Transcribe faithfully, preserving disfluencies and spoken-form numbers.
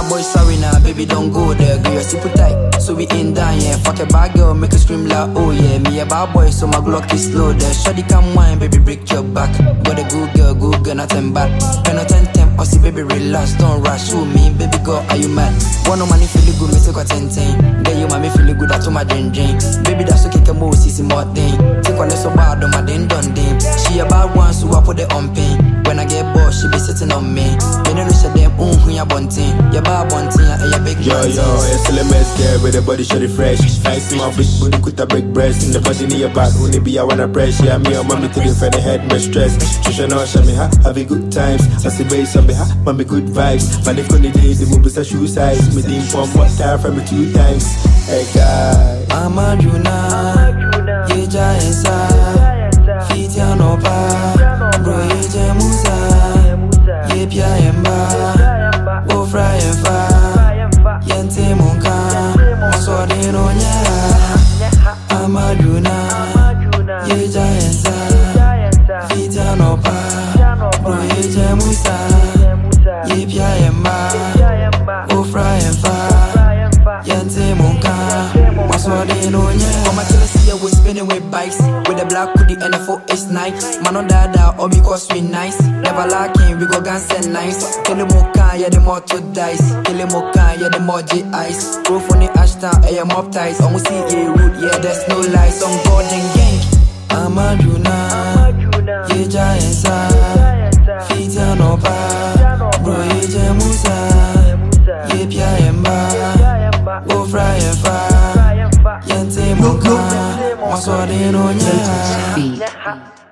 bad boy, sorry now, baby, don't go there. Girl, you're super tight, so we ain't done yet. Fuck a bad girl, make her scream like, oh yeah. Me a bad boy, so my Glock is slow there. Shawty come wine, baby, break your back. Got a good girl, good girl, nothing bad. Pen no ten ten, or see, baby, relax, don't rush. Show me, baby girl, are you mad? One no money feeling good, me take a ten ten. Then you mommy feeling good, I told my drain drain. Baby, that's okay, come on, see some more thing. Take one so bad, on my din done dim. She a bad one, so I put it on pain. When I get bored, she be sitting on me. Me no know them, um, who ya bunting. Ya bad bunting, ya ya big Yo, yo, S L M S there with the body shorty fresh. Nice in my big booty, could a big breast. In the body in your back, only be I wanna press. Yeah, me or mommy to the friend head, my stress. Trisha no show me ha, have a good times. I see bass on me ha, mommy good vibes. Man, if only days, the movies are shoe size. Me team pump, what time from me two times. Hey, guy. I'm a Juna, ye jaensa. Fit ya no pa, bro ye je musa. Ye pia yemba, go fry and fa. Yente monka, so de no nya. I'm a Juna, ye jaensa. Fit ya no pa, bro ye je musa. Ye pia yemba, go fry and fa. Yente monka, so de no nya. Mama tell us here we spinning with bikes. With the black hoodie and the four is nice. Man on dada or because we nice. Never lacking, we go guns and nice. Kill him more can, yeah the more to dice. Kill him more can, yeah the more J ice. Grow from the Ashton, I am up ties. Almost see a root, yeah there's no lies. On golden gang. I'm a Juna, ye jaensa. Fit ya no pa, bro ye je musa. Ye pia yemba, go fry and fa. Yente monka, maswade no nya.